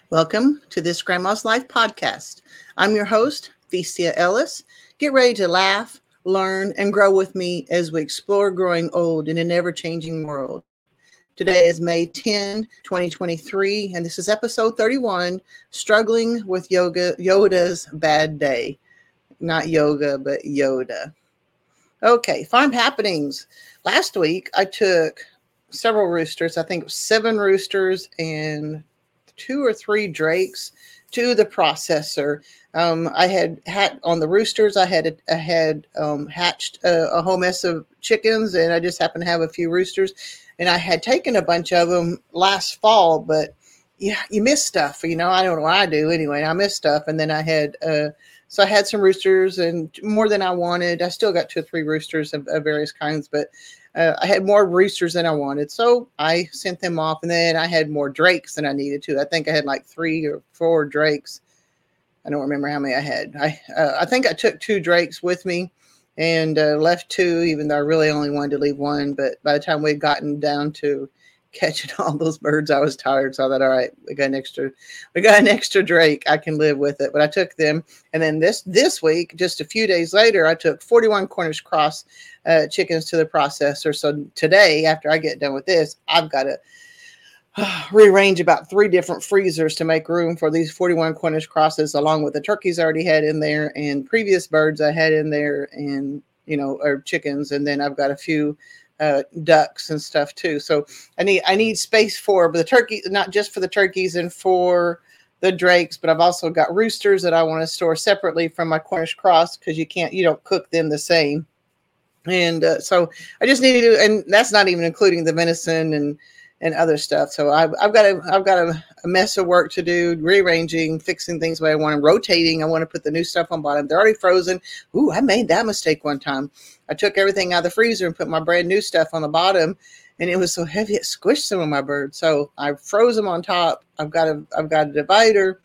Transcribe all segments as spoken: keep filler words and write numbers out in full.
Welcome to this Grandma's Life podcast. I'm your host, Fecia Ellis. Get ready to laugh, learn, and grow with me as we explore growing old in an ever-changing world. Today is May tenth, twenty twenty-three, and this is episode thirty-one, Struggling with Yoga, Yoda's Bad Day. Not yoga, but Yoda. Okay, farm happenings. Last week, I took several roosters. I think it was seven roosters and two or three drakes to the processor. Um, I had had on the roosters. I had I had um, hatched a, a whole mess of chickens, and I just happened to have a few roosters. And I had taken a bunch of them last fall, but yeah, you miss stuff. You know, I don't know what I do anyway. I miss stuff, and then I had uh, so I had some roosters and more than I wanted. I still got two or three roosters of, of various kinds, but Uh, I had more roosters than I wanted, so I sent them off, and then I had more drakes than I needed to. I think I had like three or four drakes. I don't remember how many I had. I uh, I think I took two drakes with me and uh, left two, even though I really only wanted to leave one. But by the time we'd gotten down to catching all those birds, I was tired. So I thought, all right, we got an extra, we got an extra drake. I can live with it. But I took them, and then this this week, just a few days later, I took forty-one Cornish cross uh, chickens to the processor. So today, after I get done with this, I've got to uh, rearrange about three different freezers to make room for these forty-one Cornish crosses, along with the turkeys I already had in there and previous birds I had in there, and you know, or chickens, and then I've got a few uh ducks and stuff too. So I need I need space for the turkey, not just for the turkeys and for the drakes, but I've also got roosters that I want to store separately from my Cornish cross, because you can't you don't cook them the same. And uh, so I just need to do, and that's not even including the venison and and other stuff. So I've, I've got a I've got a, a mess of work to do, rearranging, fixing things where I want, rotating. I want to put the new stuff on bottom. They're already frozen. Ooh, I made that mistake one time. I took everything out of the freezer and put my brand new stuff on the bottom, and it was so heavy it squished some of my birds. So I froze them on top. I've got a I've got a divider,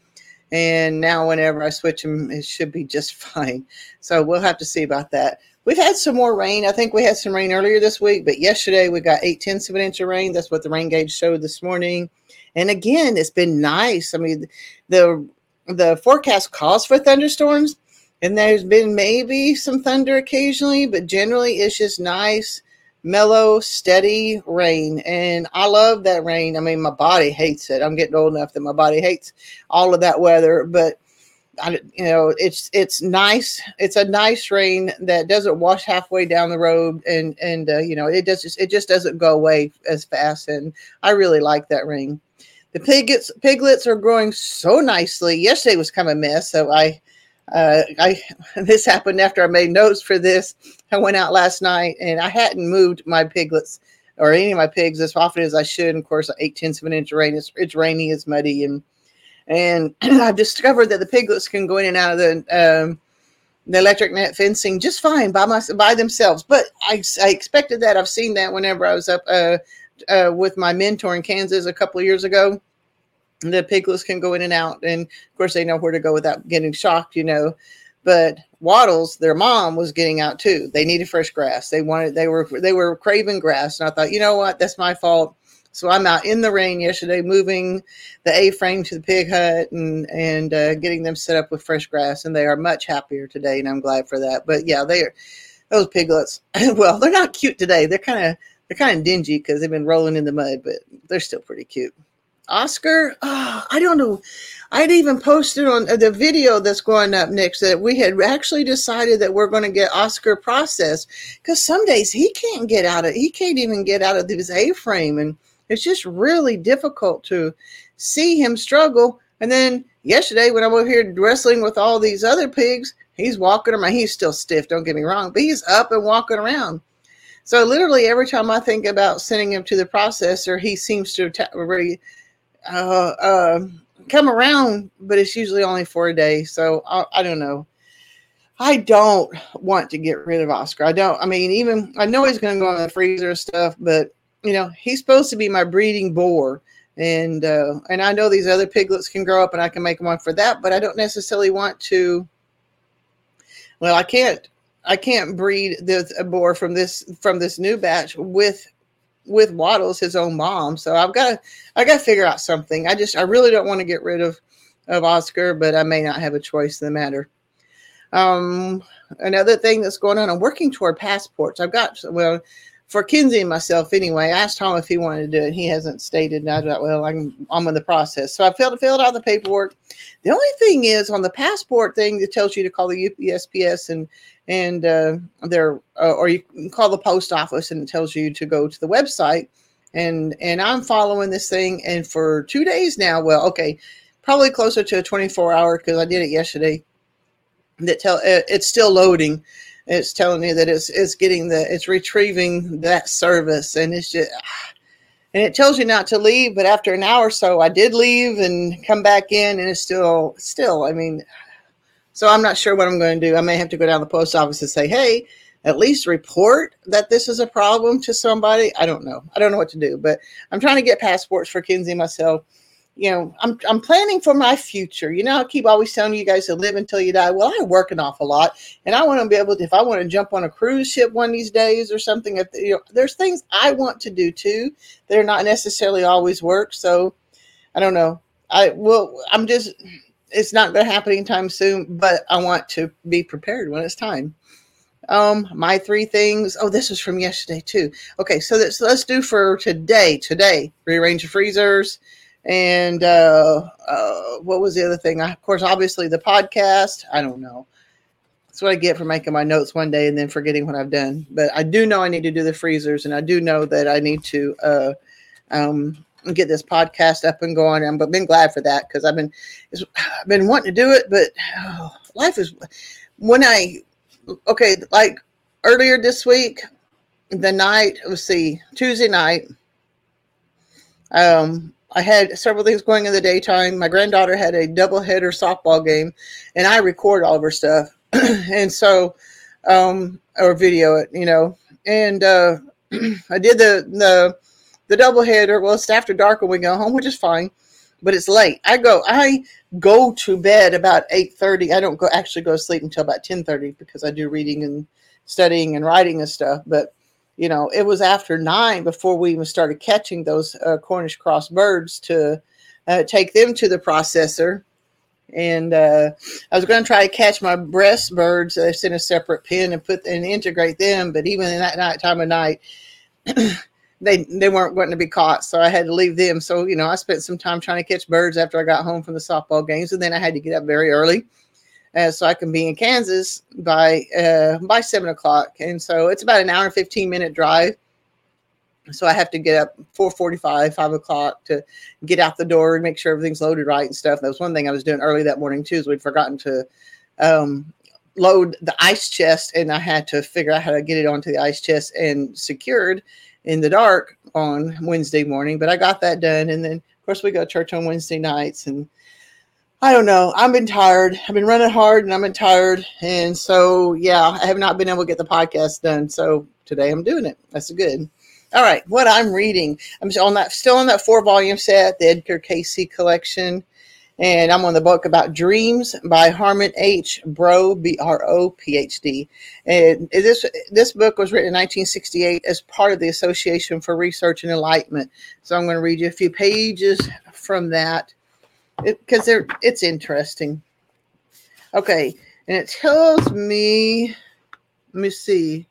and now whenever I switch them, it should be just fine. So we'll have to see about that. We've had some more rain. I think we had some rain earlier this week, but yesterday we got eight tenths of an inch of rain. That's what the rain gauge showed this morning. And again, it's been nice. I mean, the the forecast calls for thunderstorms, and there's been maybe some thunder occasionally, but generally it's just nice, mellow, steady rain. And I love that rain. I mean, my body hates it. I'm getting old enough that my body hates all of that weather, but I, you know, it's it's nice. It's a nice rain that doesn't wash halfway down the road, and and uh, you know, it does just, it just doesn't go away as fast. And I really like that rain. The piglets piglets are growing so nicely. Yesterday was kind of a mess, so I uh, I this happened after I made notes for this. I went out last night and I hadn't moved my piglets or any of my pigs as often as I should. And of course, eight tenths of an inch of rain. It's it's rainy, it's muddy, and And I've discovered that the piglets can go in and out of the um, the electric net fencing just fine by my, by themselves. But I, I expected that. I've seen that whenever I was up uh, uh, with my mentor in Kansas a couple of years ago. The piglets can go in and out. And, of course, they know where to go without getting shocked, you know. But Waddles, their mom, was getting out, too. They needed fresh grass. They wanted, they were, they were craving grass. And I thought, you know what, that's my fault. So I'm out in the rain yesterday, moving the A-frame to the pig hut and and uh, getting them set up with fresh grass, and they are much happier today, and I'm glad for that. But yeah, they are those piglets. Well, they're not cute today. They're kind of they're kind of dingy because they've been rolling in the mud, but they're still pretty cute. Oscar, oh, I don't know. I'd even posted on the video that's going up next that we had actually decided that we're going to get Oscar processed, because some days he can't get out of he can't even get out of his A-frame, and it's just really difficult to see him struggle. And then yesterday when I'm over here wrestling with all these other pigs, he's walking around. He's still stiff, don't get me wrong, but he's up and walking around. So literally every time I think about sending him to the processor, he seems to ta- really uh, uh, come around, but it's usually only for a day. So I, I don't know. I don't want to get rid of Oscar. I don't. I mean, even I know he's going to go in the freezer and stuff, but you know, he's supposed to be my breeding boar, and uh, and I know these other piglets can grow up, and I can make one for that. But I don't necessarily want to. Well, I can't. I can't breed the a boar from this from this new batch with with Waddles, his own mom. So I've got to, I got to figure out something. I just, I really don't want to get rid of, of Oscar, but I may not have a choice in the matter. Um, another thing that's going on, I'm working toward passports. I've got, well, for Kinsey and myself anyway, I asked Tom if he wanted to do it. He hasn't stated. And I thought, well, I'm, I'm in the process. So I filled, filled out the paperwork. The only thing is on the passport thing that tells you to call the U P S P S and, and, uh, their, uh, or you can call the post office and it tells you to go to the website. And, and I'm following this thing. And for two days now, well, okay, probably closer to a twenty-four hour, cause I did it yesterday, that tell uh, it's still loading. It's telling me that it's it's getting the it's retrieving that service, and it's just and it tells you not to leave. But after an hour or so, I did leave and come back in, and it's still still. I mean, so I'm not sure what I'm going to do. I may have to go down to the post office and say, hey, at least report that this is a problem to somebody. I don't know. I don't know what to do, but I'm trying to get passports for Kinsey and myself. You know, I'm I'm planning for my future. You know, I keep always telling you guys to live until you die. Well, I work an awful lot, and I want to be able to, if I want to jump on a cruise ship one of these days or something, if, you know, there's things I want to do too that are not necessarily always work. So I don't know. I will, I'm just, it's not going to happen anytime soon, but I want to be prepared when it's time. Um, my three things. Oh, this was from yesterday too. Okay. So that's, let's do for today, today, rearrange the freezers. And uh, uh, what was the other thing? I, of course, obviously the podcast. I don't know. That's what I get for making my notes one day and then forgetting what I've done. But I do know I need to do the freezers, and I do know that I need to uh, um, get this podcast up and going. And I've been glad for that because I've been I've been wanting to do it, but oh, life is when I okay like earlier this week, the night. Let's see, Tuesday night. Um. I had several things going in the daytime. My granddaughter had a doubleheader softball game, and I record all of her stuff. and so, um, or video it, you know, and, uh, I did the, the, the doubleheader. Well, it's after dark when we go home, which is fine, but it's late. I go, I go to bed about eight thirty. I don't go actually go to sleep until about ten thirty because I do reading and studying and writing and stuff. But you know, it was after nine before we even started catching those uh, Cornish cross birds to uh, take them to the processor. And uh, I was going to try to catch my breast birds uh, in a separate pen and put and integrate them. But even in that night time of night, they they weren't going to be caught. So I had to leave them. So, you know, I spent some time trying to catch birds after I got home from the softball games. And then I had to get up very early. Uh, so I can be in Kansas by uh, by seven o'clock, and so it's about an hour and fifteen minute drive. So I have to get up four forty-five, five o'clock to get out the door and make sure everything's loaded right and stuff. That was one thing I was doing early that morning too. Is we'd forgotten to um, load the ice chest, and I had to figure out how to get it onto the ice chest and secured in the dark on Wednesday morning. But I got that done, and then of course we go to church on Wednesday nights and. I don't know. I've been tired. I've been running hard and I've been tired. And so, yeah, I have not been able to get the podcast done. So today I'm doing it. That's good. All right. What I'm reading, I'm on that, still on that four volume set, the Edgar Cayce collection. And I'm on the book about dreams by Harmon H. Bro, B R O, P H D. And this, this book was written in nineteen sixty-eight as part of the Association for Research and Enlightenment. So I'm going to read you a few pages from that. Because they're it's interesting. Okay, and it tells me, let me see.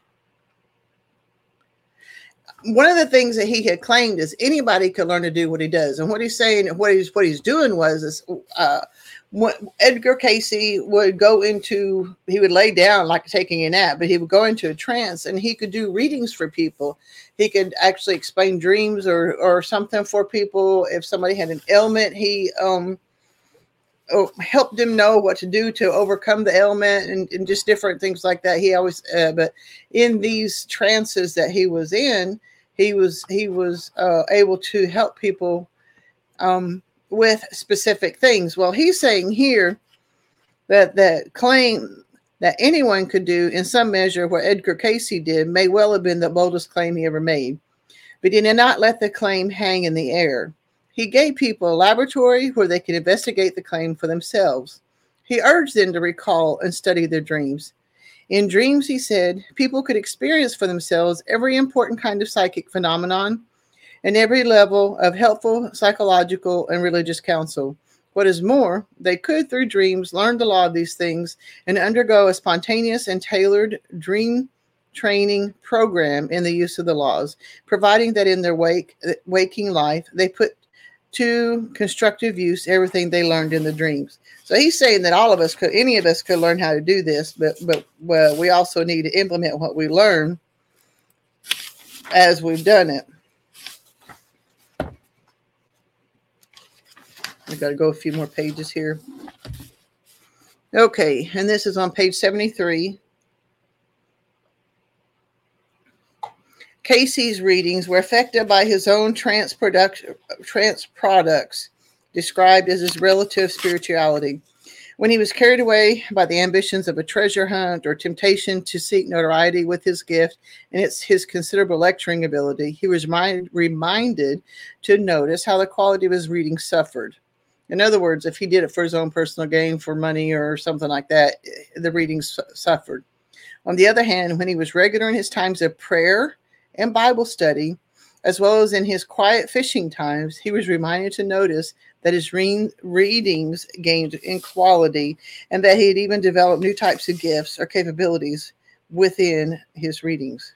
One of the things that he had claimed is anybody could learn to do what he does, and what he's saying, what he's what he's doing was is, uh, what Edgar Cayce would go into, he would lay down like taking a nap, but he would go into a trance, and he could do readings for people. He could actually explain dreams or or something for people. If somebody had an ailment, he um helped them know what to do to overcome the ailment and, and just different things like that. He always, uh, but in these trances that he was in, he was he was uh, able to help people um, with specific things. Well, he's saying here that that claim that anyone could do in some measure what Edgar Cayce did may well have been the boldest claim he ever made, but he did not let the claim hang in the air. He gave people a laboratory where they could investigate the claim for themselves. He urged them to recall and study their dreams. In dreams, he said, people could experience for themselves every important kind of psychic phenomenon, and every level of helpful psychological and religious counsel. What is more, they could, through dreams, learn the law of these things and undergo a spontaneous and tailored dream training program in the use of the laws, providing that in their wake, waking life they put to constructive use everything they learned in the dreams. So he's saying that all of us could, any of us could learn how to do this, but but well, we also need to implement what we learn as we've done it. I've got to go a few more pages here. Okay, and this is on page seventy-three. Casey's readings were affected by his own trance, product, trance products, described as his relative spirituality. When he was carried away by the ambitions of a treasure hunt or temptation to seek notoriety with his gift and it's his considerable lecturing ability, he was remind, reminded to notice how the quality of his reading suffered. In other words, if he did it for his own personal gain, for money or something like that, the readings su- suffered. On the other hand, when he was regular in his times of prayer and Bible study, as well as in his quiet fishing times, he was reminded to notice that his re- readings gained in quality and that he had even developed new types of gifts or capabilities within his readings.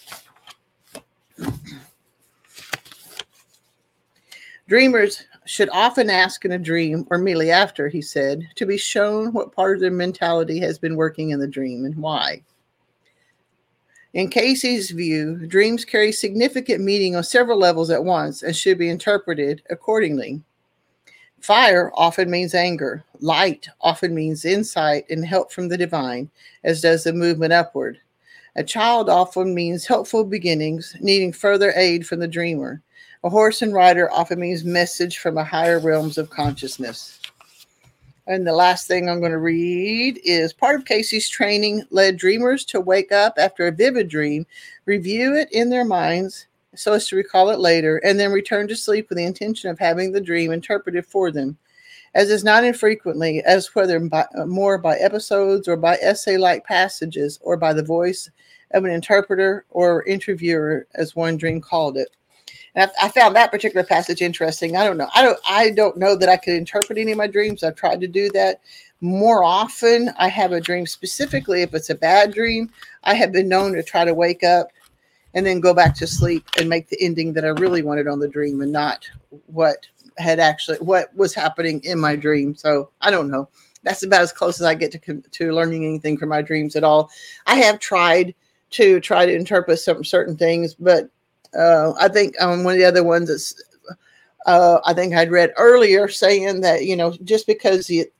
Dreamers should often ask in a dream or immediately after, he said, to be shown what part of their mentality has been working in the dream and why. In Casey's view, dreams carry significant meaning on several levels at once and should be interpreted accordingly. Fire often means anger. Light often means insight and help from the divine, as does the movement upward. A child often means helpful beginnings, needing further aid from the dreamer. A horse and rider often means message from a higher realms of consciousness. And the last thing I'm going to read is part of Casey's training led dreamers to wake up after a vivid dream, review it in their minds so as to recall it later, and then return to sleep with the intention of having the dream interpreted for them. As is not infrequently, as whether by, more by episodes or by essay-like passages or by the voice of an interpreter or interviewer, as one dream called it. And I, I found that particular passage interesting. I don't know. I don't. I don't know that I could interpret any of my dreams. I've tried to do that. More often, I have a dream specifically. If it's a bad dream, I have been known to try to wake up and then go back to sleep and make the ending that I really wanted on the dream, and not what had actually what was happening in my dream. So I don't know. That's about as close as I get to to learning anything from my dreams at all. I have tried to try to interpret some certain things, but. Uh, I think um, one of the other ones is, uh, I think I'd read earlier saying that, you know, just because it,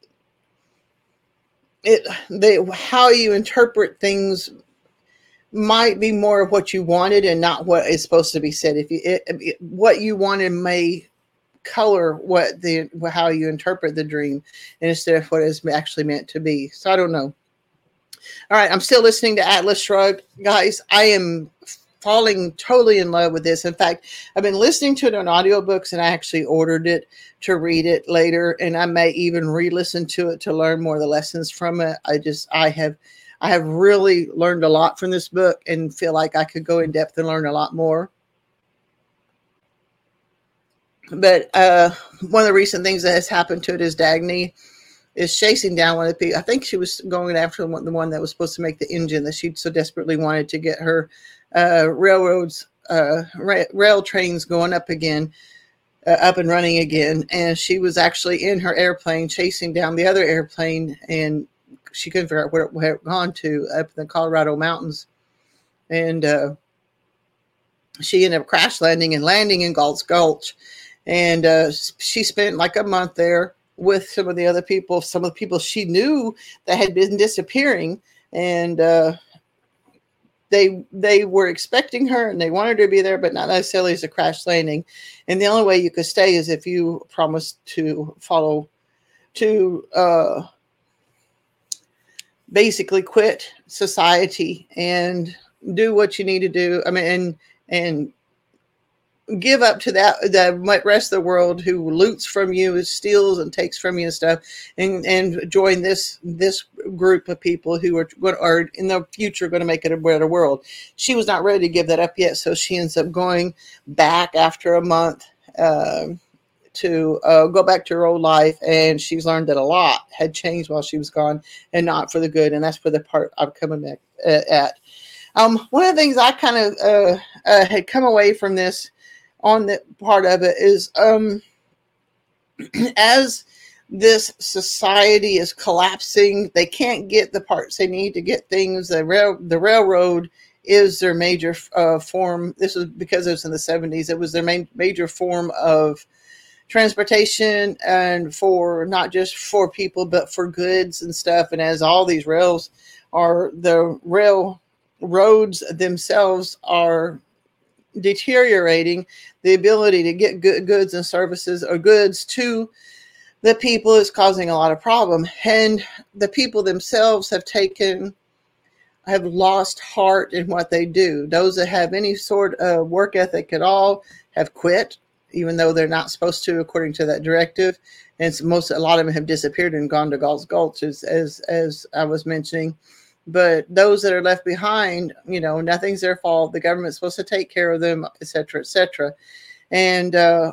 it, they, how you interpret things might be more of what you wanted and not what is supposed to be said. If you, it, it, what you wanted may color what the, how you interpret the dream instead of what it's actually meant to be. So I don't know. All right. I'm still listening to Atlas Shrugged. Guys, I am falling totally in love with this. In fact, I've been listening to it on audiobooks and I actually ordered it to read it later. And I may even re-listen to it to learn more of the lessons from it. I just, I have, I have really learned a lot from this book and feel like I could go in depth and learn a lot more. But uh, one of the recent things that has happened to it is Dagny is chasing down one of the people. I think she was going after the one, the one that was supposed to make the engine that she so desperately wanted to get her uh, railroads, uh, ra- rail trains going up again, uh, up and running again. And she was actually in her airplane chasing down the other airplane, and she couldn't figure out where it had gone to up in the Colorado mountains. And uh, she ended up crash landing and landing in Galt's Gulch. And uh, she spent like a month there with some of the other people, some of the people she knew that had been disappearing. And uh, they they were expecting her and they wanted her to be there, but not necessarily as a crash landing. And the only way you could stay is if you promised to follow, to uh, basically quit society and do what you need to do. I mean, and, and give up to that the rest of the world who loots from you, steals and takes from you and stuff, and and join this this group of people who are are in the future going to make it a better world. She was not ready to give that up yet, so she ends up going back after a month uh, to uh, go back to her old life, and she's learned that a lot had changed while she was gone, and not for the good. And that's for the part I'm coming back uh, at. Um, one of the things I kind of uh, uh, had come away from this on the part of it is um, as this society is collapsing, they can't get the parts they need to get things. The rail, the railroad is their major uh, form. This was because it was in the seventies. It was their main major form of transportation, and for not just for people, but for goods and stuff. And as all these rails are, the rail roads themselves are deteriorating, the ability to get good goods and services or goods to the people is causing a lot of problem. And the people themselves have taken, have lost heart in what they do. Those that have any sort of work ethic at all have quit, even though they're not supposed to, according to that directive. And so most, a lot of them have disappeared and gone to Galt's Gulch, as, as, as I was mentioning. But those that are left behind, you know, nothing's their fault. The government's supposed to take care of them, et cetera, et cetera. And uh,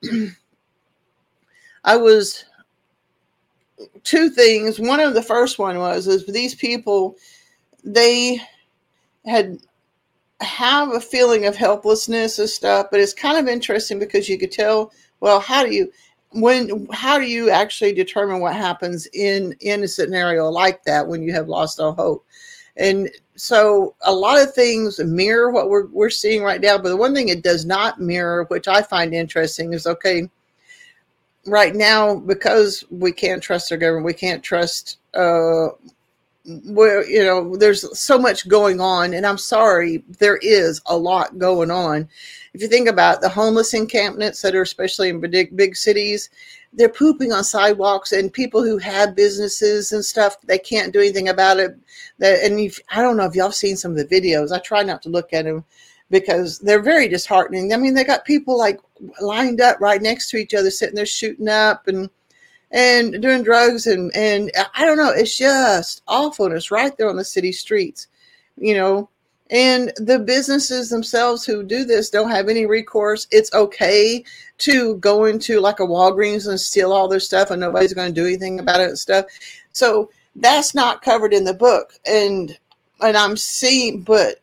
I was, two things. One of the first one was, is these people, they had, have a feeling of helplessness and stuff, but it's kind of interesting because you could tell, well, how do you, when, how do you actually determine what happens in, in a scenario like that when you have lost all hope? And so a lot of things mirror what we're, we're seeing right now. But the one thing it does not mirror, which I find interesting, is, okay, right now, because we can't trust our government, we can't trust, uh, where, you know, there's so much going on, and I'm sorry, there is a lot going on. If you think about the homeless encampments that are especially in big, big cities, they're pooping on sidewalks, and people who have businesses and stuff, they can't do anything about it. That, and if, I don't know if y'all seen some of the videos. I try not to look at them because they're very disheartening. I mean, they got people like lined up right next to each other, sitting there shooting up and and doing drugs, and, and I don't know, it's just awfulness right there on the city streets, you know, and the businesses themselves who do this don't have any recourse. It's okay to go into like a Walgreens and steal all their stuff, and nobody's going to do anything about it and stuff. So that's not covered in the book. And, and I'm seeing, but,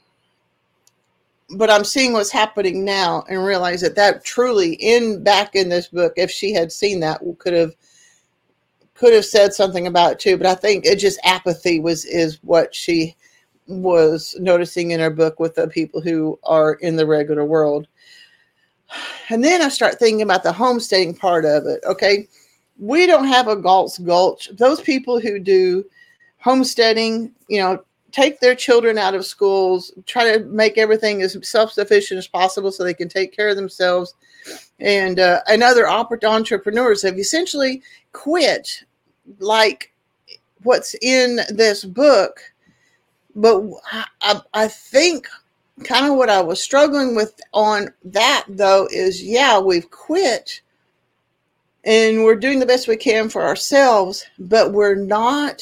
but I'm seeing what's happening now and realize that that truly in back in this book, if she had seen that, could have, could have said something about it too. But I think it just apathy was, is what she was noticing in her book with the people who are in the regular world. And then I start thinking about the homesteading part of it. Okay. We don't have a Galt's Gulch. Those people who do homesteading, you know, take their children out of schools, try to make everything as self-sufficient as possible so they can take care of themselves. And, uh, and other entrepreneurs have essentially quit, like what's in this book. But I, I think kind of what I was struggling with on that, though, is, yeah, we've quit and we're doing the best we can for ourselves, but we're not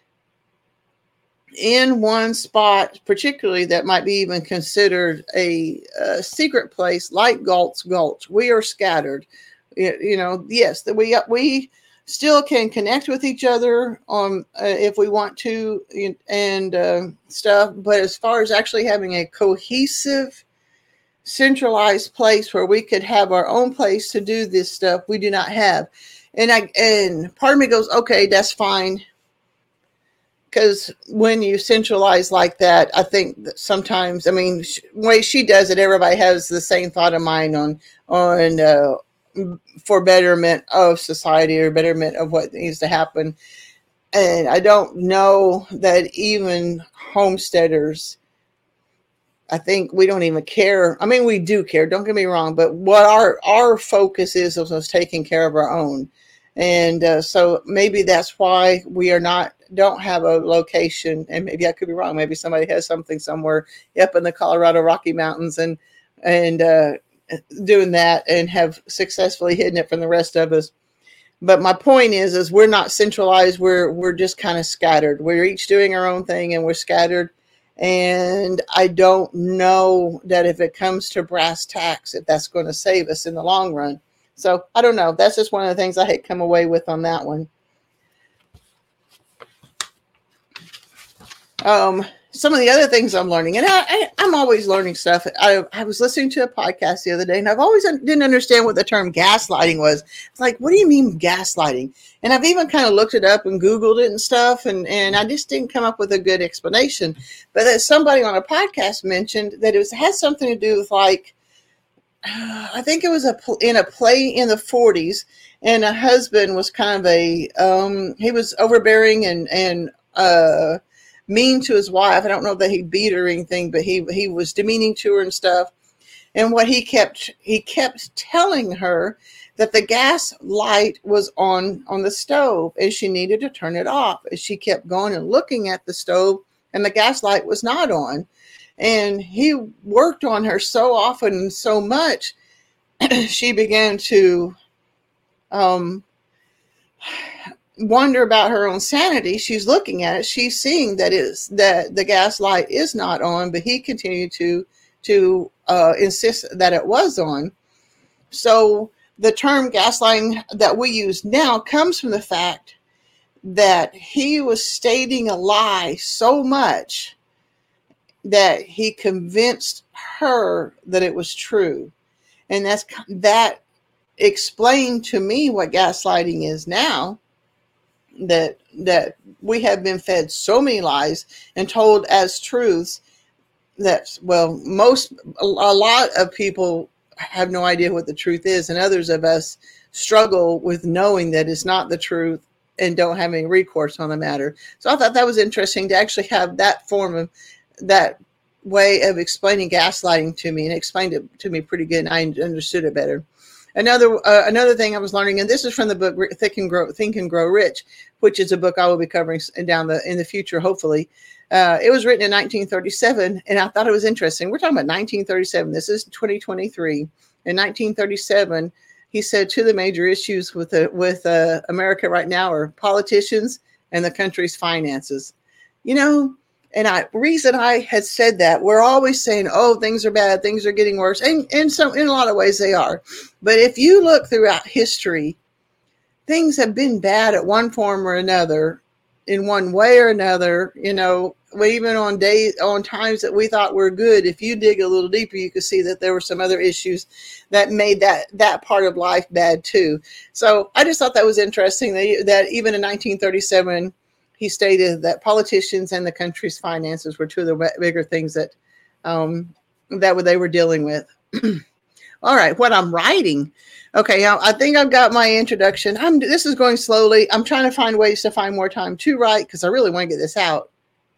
in one spot, particularly that might be even considered a, a secret place like Galt's Gulch. We are scattered. You, you know, yes, that we we still can connect with each other on uh, if we want to and uh, stuff. But as far as actually having a cohesive, centralized place where we could have our own place to do this stuff, we do not have. And I and part of me goes, okay, that's fine. Because when you centralize like that, I think that sometimes, I mean, the way she does it, everybody has the same thought of mind on, on uh, for betterment of society or betterment of what needs to happen. And I don't know that even homesteaders, I think we don't even care. I mean, we do care, don't get me wrong, but what our, our focus is, is us taking care of our own. And uh, so maybe that's why we are not, don't have a location, and maybe I could be wrong. Maybe somebody has something somewhere up in the Colorado Rocky Mountains, and and uh, doing that and have successfully hidden it from the rest of us. But my point is, is we're not centralized. We're, we're just kind of scattered. We're each doing our own thing and we're scattered. And I don't know that if it comes to brass tacks, if that's going to save us in the long run. So I don't know. That's just one of the things I had come away with on that one. Um, some of the other things I'm learning, and I, I, I'm always learning stuff. I, I was listening to a podcast the other day, and I've always un- didn't understand what the term gaslighting was. It's like, what do you mean gaslighting? And I've even kind of looked it up and Googled it and stuff, and, and I just didn't come up with a good explanation. But that somebody on a podcast mentioned that it was, had something to do with like, uh, I think it was a in a play in the forties, and a husband was kind of a, um, he was overbearing and, and, uh, mean to his wife. I don't know that he beat her or anything, but he he was demeaning to her and stuff. And what he kept he kept telling her that the gas light was on on the stove and she needed to turn it off. And she kept going and looking at the stove and the gas light was not on. And he worked on her so often and so much, she began to um wonder about her own sanity. She's looking at it. She's seeing that is that the gas light is not on, but he continued to to uh, insist that it was on. So the term gaslighting that we use now comes from the fact that he was stating a lie so much that he convinced her that it was true, and that's that explained to me what gaslighting is now. that that we have been fed so many lies and told as truths that, well, most, a lot of people have no idea what the truth is, and others of us struggle with knowing that it's not the truth and don't have any recourse on the matter. So I thought that was interesting to actually have that form of, that way of explaining gaslighting to me, and explained it to me pretty good, and I understood it better. Another uh, another thing I was learning, and this is from the book Think and Grow Think and Grow Rich, which is a book I will be covering down the in the future, hopefully. Uh, it was written in nineteen thirty-seven, and I thought it was interesting. We're talking about nineteen thirty-seven. This is twenty twenty-three. In nineteen thirty-seven, he said two of the major issues with the, with uh, America right now are politicians and the country's finances. You know. And I reason I had said that, we're always saying, oh, things are bad, things are getting worse. And, and so in a lot of ways they are. But if you look throughout history, things have been bad at one form or another, in one way or another. You know, even on days, on times that we thought were good, if you dig a little deeper, you could see that there were some other issues that made that, that part of life bad too. So I just thought that was interesting that, that even in nineteen thirty-seven, he stated that politicians and the country's finances were two of the bigger things that um, that they were dealing with. All right, what I'm writing. Okay, I think I've got my introduction. I'm, this is going slowly. I'm trying to find ways to find more time to write because I really want to get this out.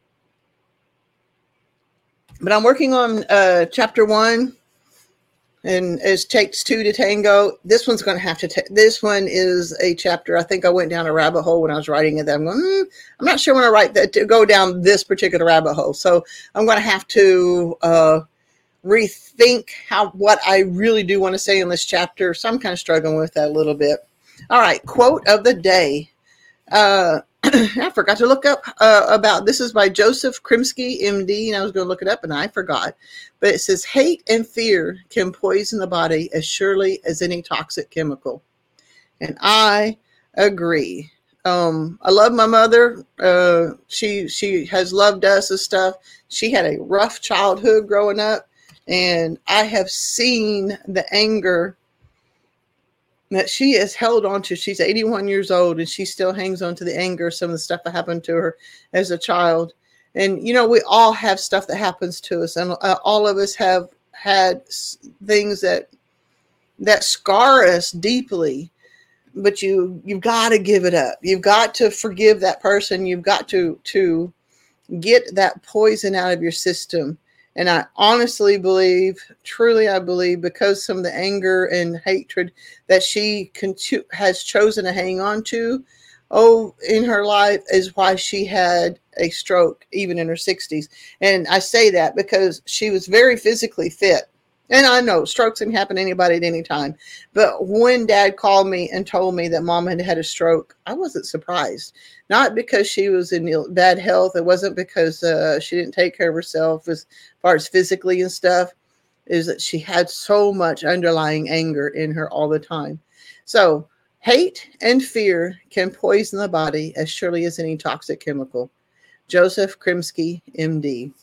But I'm working on uh, chapter one. And it takes two to tango. This one's going to have to, ta- this one is a chapter. I think I went down a rabbit hole when I was writing it. I'm going, mm, I'm not sure when I write that to go down this particular rabbit hole. So I'm going to have to uh, rethink how, what I really do want to say in this chapter. So I'm kind of struggling with that a little bit. All right. Quote of the day. Uh, I forgot to look up uh, about, this is by Joseph Krimsky, M D, and I was going to look it up and I forgot. But it says, hate and fear can poison the body as surely as any toxic chemical. And I agree. Um, I love my mother. Uh, she she has loved us and stuff. She had a rough childhood growing up, and I have seen the anger that she has held on to. She's eighty-one years old, and she still hangs on to the anger of some of the stuff that happened to her as a child. And, you know, we all have stuff that happens to us, and uh, all of us have had things that that scar us deeply. But you, you've got to give it up. You've got to forgive that person. You've got to, to get that poison out of your system. And I honestly believe, truly I believe, because some of the anger and hatred that she con- has chosen to hang on to, oh, in her life is why she had a stroke, even in her sixties. And I say that because she was very physically fit. And I know strokes can happen to anybody at any time. But when Dad called me and told me that Mom had had a stroke, I wasn't surprised. Not because she was in bad health. It wasn't because uh, she didn't take care of herself as far as physically and stuff. Is that she had so much underlying anger in her all the time. So hate and fear can poison the body as surely as any toxic chemical. Joseph Krimsky, M D.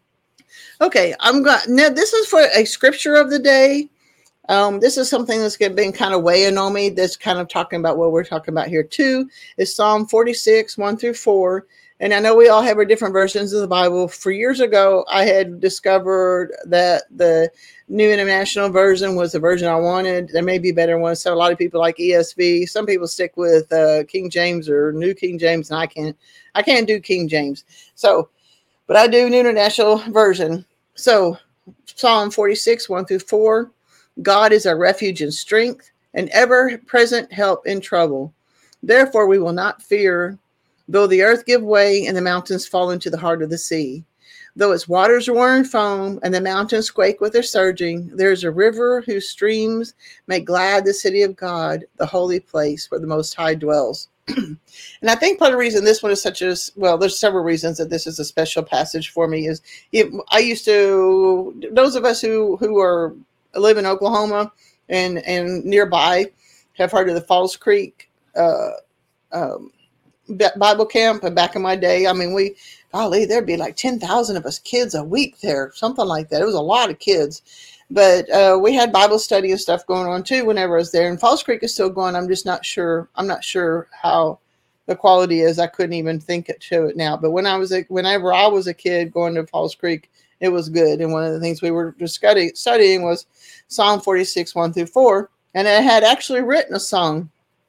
Okay, I'm going. Now, this is for a scripture of the day. Um, this is something that's been kind of weighing on me. That's kind of talking about what we're talking about here too. Is Psalm forty-six, one through four. And I know we all have our different versions of the Bible. For years ago, I had discovered that the New International Version was the version I wanted. There may be better ones. So a lot of people like E S V. Some people stick with uh, King James or New King James, and I can't. I can't do King James. So, but I do New International Version. So Psalm forty-six, one through four. God is our refuge and strength, an ever-present help in trouble. Therefore we will not fear, though the earth give way and the mountains fall into the heart of the sea. Though its waters roar and foam and the mountains quake with their surging, there is a river whose streams make glad the city of God, the holy place where the Most High dwells. And I think part of the reason this one is such a, well, there's several reasons that this is a special passage for me is it, I used to, those of us who, who are live in Oklahoma and, and nearby have heard of the Falls Creek uh, um, Bible camp. And back in my day, I mean, we, golly, there'd be like ten thousand of us kids a week there, something like that. It was a lot of kids. But uh, we had Bible study and stuff going on too whenever I was there. And Falls Creek is still going. I'm just not sure. I'm not sure how the quality is. I couldn't even think it to it now. But when I was a, whenever I was a kid going to Falls Creek, it was good. And one of the things we were studying, studying was Psalm forty-six, one through four. And it had actually written a song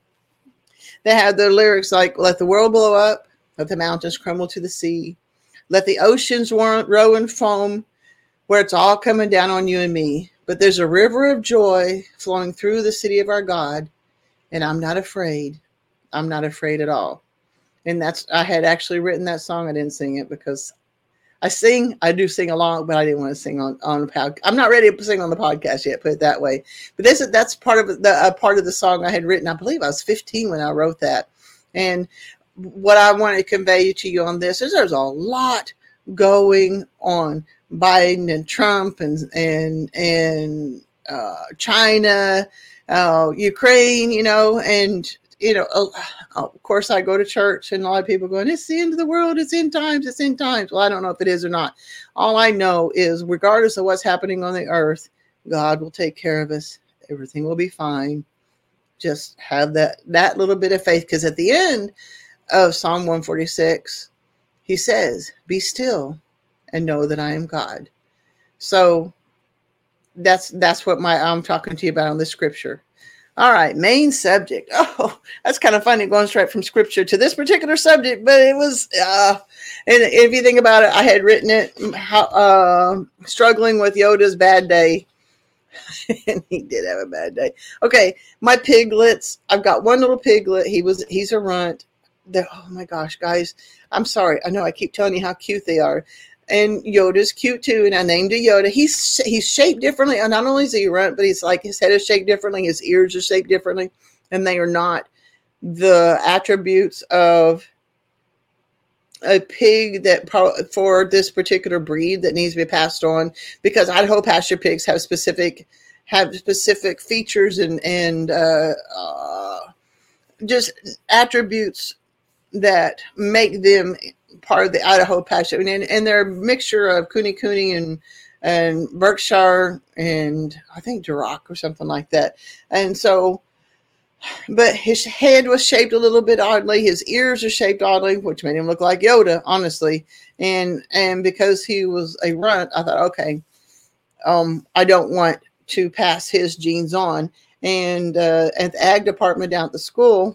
that had the lyrics like, let the world blow up, let the mountains crumble to the sea, let the oceans row and foam, where it's all coming down on you and me. But there's a river of joy flowing through the city of our God, and I'm not afraid. I'm not afraid at all. And that's, I had actually written that song. I didn't sing it because I sing, I do sing along, but I didn't want to sing on, on the podcast. I'm not ready to sing on the podcast yet, put it that way. But this is, that's part of the, uh, part of the song I had written. I believe I was fifteen when I wrote that. And what I want to convey to you on this is there's a lot going on. Biden and Trump and, and, and, uh, China, uh, Ukraine, you know, and, you know, oh, of course I go to church and a lot of people going, it's the end of the world. It's end times. It's end times. Well, I don't know if it is or not. All I know is regardless of what's happening on the earth, God will take care of us. Everything will be fine. Just have that, that little bit of faith. Because at the end of Psalm one forty-six, he says, be still and know that I am God. So that's, that's what my, I'm talking to you about on this scripture. All right, main subject. Oh, that's kind of funny going straight from scripture to this particular subject, but it was, uh, and if you think about it, I had written it, how, uh, struggling with Yoda's bad day. And he did have a bad day. Okay, my piglets. I've got one little piglet. He was, he's a runt. They're, oh my gosh, guys. I'm sorry. I know I keep telling you how cute they are. And Yoda's cute too, and I named it Yoda. He's he's shaped differently. And not only is he a runt, but he's like his head is shaped differently, his ears are shaped differently, and they are not the attributes of a pig that pro- for this particular breed that needs to be passed on. Because Idaho pasture pigs have specific have specific features and and uh, uh, just attributes that make them part of the Idaho pasture, and, and they're a mixture of Kune Kune and and Berkshire and I think Duroc or something like that. And so, but his head was shaped a little bit oddly. His ears are shaped oddly, which made him look like Yoda, honestly. And and because he was a runt, I thought, okay, um, I don't want to pass his genes on. And uh, at the ag department down at the school,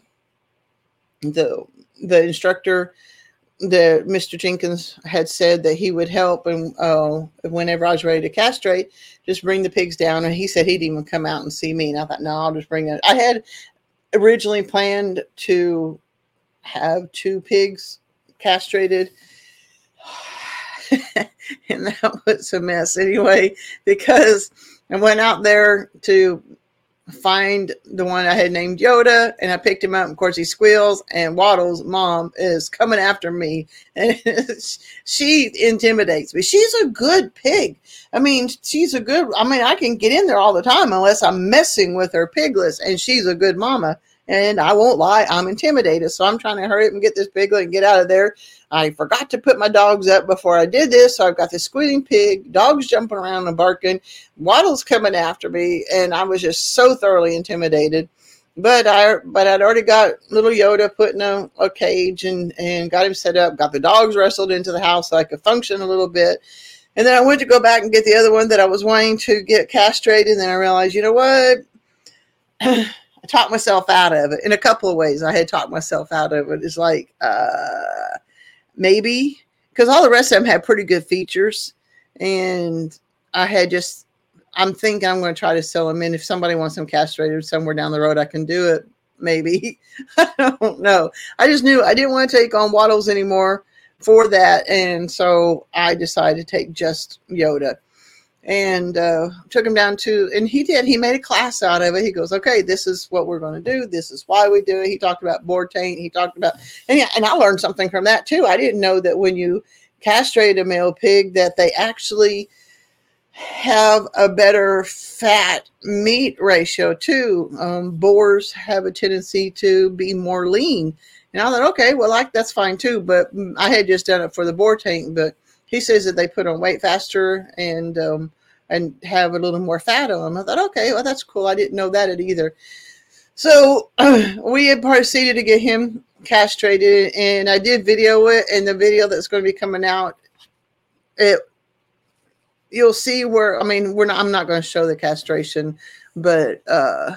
the the instructor, the Mister Jenkins had said that he would help, and uh, whenever I was ready to castrate, just bring the pigs down. And he said he'd even come out and see me. And I thought, no, I'll just bring it. I had originally planned to have two pigs castrated, and that was a mess anyway, because and went out there to find the one I had named Yoda, and I picked him up. Of course, he squeals, and Waddle's mom is coming after me, and she intimidates me. She's a good pig. I mean, she's a good, I mean, I can get in there all the time unless I'm messing with her piglets, and she's a good mama. And I won't lie, I'm intimidated. So I'm trying to hurry up and get this piglet and get out of there. I forgot to put my dogs up before I did this. So I've got this squealing pig, dogs jumping around and barking, Waddle's coming after me. And I was just so thoroughly intimidated. But I, but I'd already got little Yoda put in a, a cage and, and got him set up, got the dogs wrestled into the house so I could function a little bit. And then I went to go back and get the other one that I was wanting to get castrated. And then I realized, you know what? I talked myself out of it in a couple of ways. I had talked myself out of it. It's like, uh, maybe because all the rest of them had pretty good features, and I had just, I'm thinking I'm going to try to sell them in. If somebody wants them castrated somewhere down the road, I can do it. Maybe. I don't know. I just knew I didn't want to take on Waddles anymore for that. And so I decided to take just Yoda. And uh, took him down to, and he did, he made a class out of it. He goes, okay, this is what we're going to do. This is why we do it. He talked about boar taint. He talked about, and, yeah, and I learned something from that too. I didn't know that when you castrate a male pig that they actually have a better fat meat ratio too. Um, boars have a tendency to be more lean. And I thought, okay, well, like that's fine too. But I had just done it for the boar taint, but he says that they put on weight faster and, um, and have a little more fat on them. I thought, okay, well, that's cool. I didn't know that either. So uh, we had proceeded to get him castrated, and I did video it. And the video that's going to be coming out, it you'll see where, I mean, we're not, I'm not going to show the castration, but uh,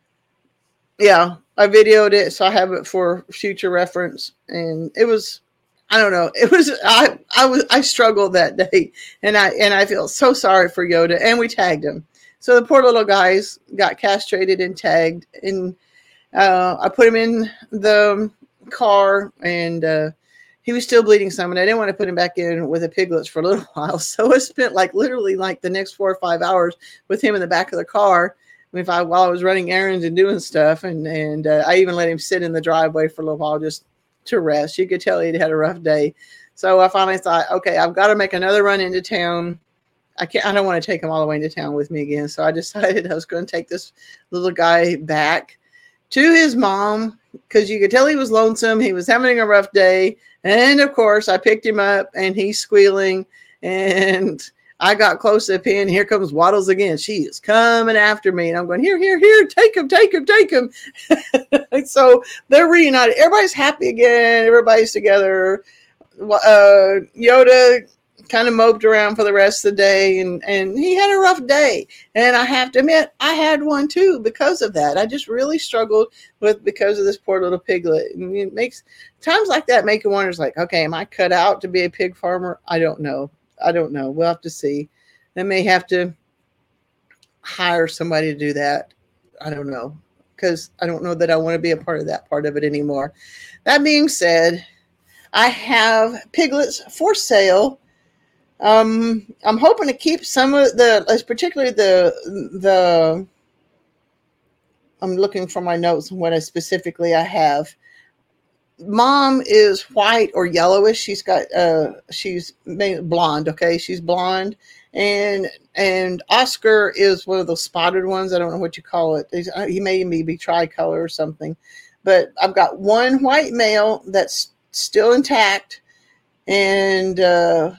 yeah, I videoed it, so I have it for future reference. And it was, I don't know. It was, I, I was, I struggled that day, and I, and I feel so sorry for Yoda, and we tagged him. So the poor little guys got castrated and tagged, and uh, I put him in the car, and uh, he was still bleeding some, and I didn't want to put him back in with the piglets for a little while. So I spent like literally like the next four or five hours with him in the back of the car. If I, while I was running errands and doing stuff, and, and uh, I even let him sit in the driveway for a little while, just to rest. You could tell he'd had a rough day. So I finally thought, okay, I've got to make another run into town. I can't, I don't want to take him all the way into town with me again. So I decided I was going to take this little guy back to his mom, because you could tell he was lonesome. He was having a rough day. And of course I picked him up, and he's squealing, and I got close to the pen. Here comes Waddles again. She is coming after me. And I'm going, here, here, here, take him, take him, take him. So they're reunited. Everybody's happy again. Everybody's together. Uh, Yoda kind of moped around for the rest of the day, and, and he had a rough day. And I have to admit, I had one too because of that. I just really struggled with, because of this poor little piglet. And it makes times like that make you wonder, like, okay, am I cut out to be a pig farmer? I don't know. I don't know. We'll have to see. I may have to hire somebody to do that. I don't know, because I don't know that I want to be a part of that part of it anymore. That being said, I have piglets for sale. Um, I'm hoping to keep some of the, particularly the, the, I'm looking for my notes and what I specifically I have. Mom is white or yellowish. She's got, uh, she's blonde. Okay. She's blonde. And, and Oscar is one of those spotted ones. I don't know what you call it. He's, he may maybe be tricolor or something, but I've got one white male that's still intact. And, uh,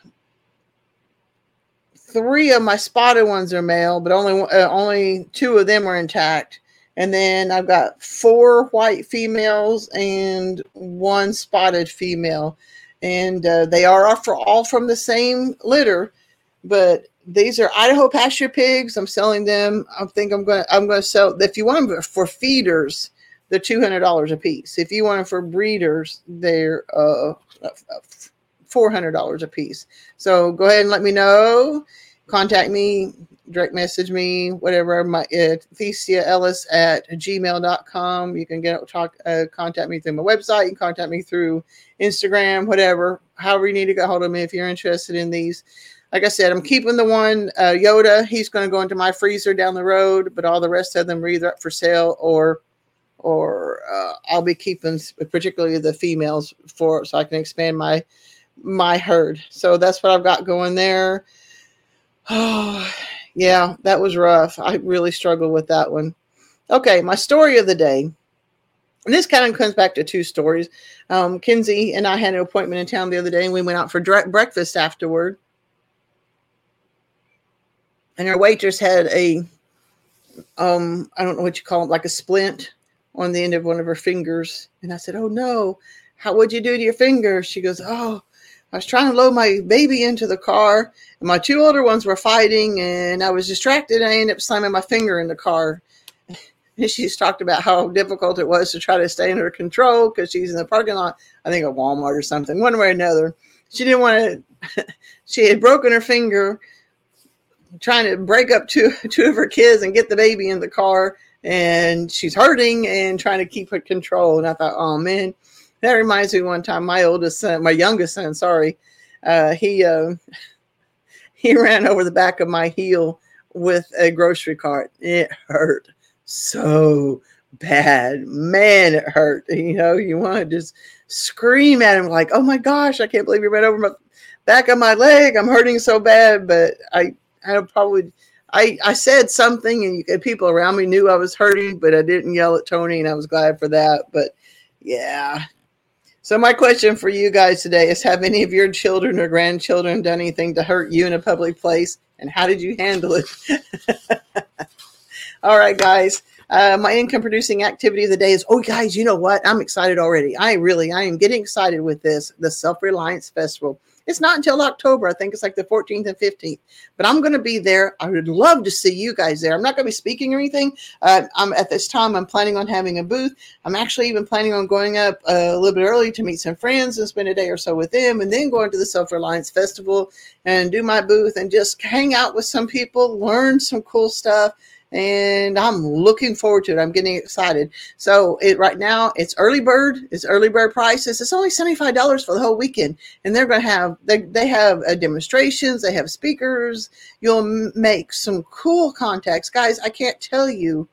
three of my spotted ones are male, but only, uh, only two of them are intact. And then I've got four white females and one spotted female. And uh, they are all from the same litter. But these are Idaho pasture pigs. I'm selling them. I think I'm going to I'm going to sell. If you want them for feeders, they're two hundred dollars a piece. If you want them for breeders, they're uh, four hundred dollars a piece. So go ahead and let me know. Contact me, direct message me, whatever. My uh, Thecia Ellis at gmail dot com. You can get talk, uh, contact me through my website. You can contact me through Instagram, whatever. However you need to get hold of me if you're interested in these. like I said, I'm keeping the one uh, Yoda. He's going to go into my freezer down the road, but all the rest of them are either up for sale or or uh, I'll be keeping particularly the females for so I can expand my my herd. So that's what I've got going there. Oh, yeah, that was rough. I really struggled with that one. Okay, my story of the day. And this kind of comes back to two stories. Um, Kinsey and I had an appointment in town the other day, and we went out for dre- breakfast afterward. And our waitress had a, um, I don't know what you call it, like a splint on the end of one of her fingers. And I said, "Oh no, how would you do to your finger?" She goes, "Oh, I was trying to load my baby into the car, and my two older ones were fighting, and I was distracted. And I ended up slamming my finger in the car." And she's talked about how difficult it was to try to stay under control because she's in the parking lot, I think at Walmart or something, one way or another. She didn't want to, she had broken her finger trying to break up two, two of her kids and get the baby in the car, and she's hurting and trying to keep her control. And I thought, oh man, that reminds me one time, my oldest son, my youngest son, sorry, uh, he, uh, he ran over the back of my heel with a grocery cart. It hurt so bad, man. It hurt. You know, you want to just scream at him like, "Oh my gosh, I can't believe you ran over my back of my leg. I'm hurting so bad." But I, I probably, I, I said something, and you, people around me knew I was hurting, but I didn't yell at Tony, and I was glad for that. But yeah. So my question for you guys today is: have any of your children or grandchildren done anything to hurt you in a public place, and how did you handle it? All right, guys. Uh, my income producing activity of the day is, oh, guys, you know what? I'm excited already. I really, I am getting excited with this, the Self-Reliance Festival. It's not until October. I think it's like the fourteenth and fifteenth, but I'm going to be there. I would love to see you guys there. I'm not going to be speaking or anything. Uh, I'm at this time, I'm planning on having a booth. I'm actually even planning on going up a little bit early to meet some friends and spend a day or so with them, and then going to the Self-Reliance Festival and do my booth and just hang out with some people, learn some cool stuff. And I'm looking forward to it. I'm getting excited. So it right now it's early bird. It's early bird prices. It's only seventy-five dollars for the whole weekend. And they're going to have, they, they have uh, demonstrations. They have speakers. You'll m- make some cool contacts. Guys, I can't tell you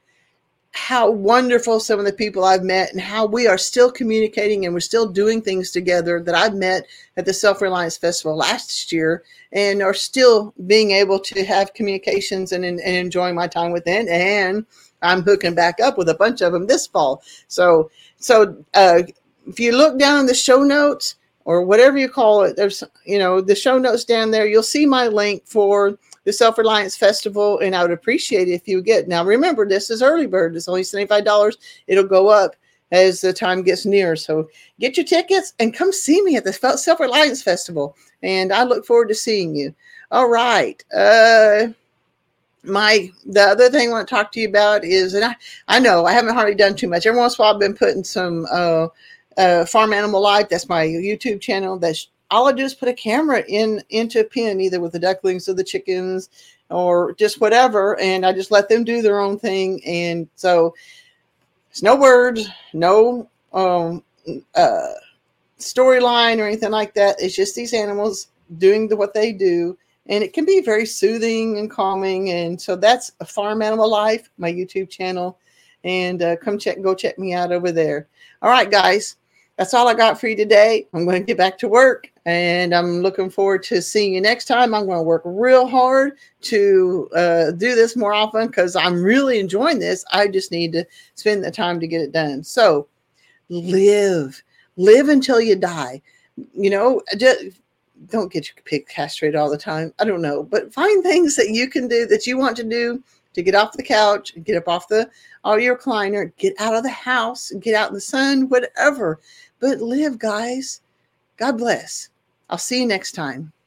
how wonderful some of the people I've met and how we are still communicating and we're still doing things together that I've met at the Self-Reliance Festival last year and are still being able to have communications and, and enjoying my time with them. And I'm hooking back up with a bunch of them this fall. So, so uh, if you look down in the show notes or whatever you call it, there's, you know, the show notes down there, you'll see my link for the Self-Reliance Festival, and I would appreciate it if you get. Now, remember, this is early bird. It's only seventy-five dollars. It'll go up as the time gets near. So get your tickets and come see me at the Self-Reliance Festival, and I look forward to seeing you. All right. Uh, my the other thing I want to talk to you about is, and I, I know I haven't hardly done too much. Every once in a while, I've been putting some uh, uh, Farm Animal Life. That's my YouTube channel. That's all I do is put a camera in into a pen, either with the ducklings or the chickens or just whatever. And I just let them do their own thing. And so it's no words, no um, uh, storyline or anything like that. It's just these animals doing the, what they do. And it can be very soothing and calming. And so that's a Farm Animal Life, my YouTube channel. And uh, come check, go check me out over there. All right, guys. That's all I got for you today. I'm going to get back to work, and I'm looking forward to seeing you next time. I'm going to work real hard to uh, do this more often because I'm really enjoying this. I just need to spend the time to get it done. So live, live until you die. You know, just don't get your pig castrated all the time. I don't know, but find things that you can do that you want to do to get off the couch, get up off the all your recliner, get out of the house, get out in the sun, whatever. But live, guys. God bless. I'll see you next time.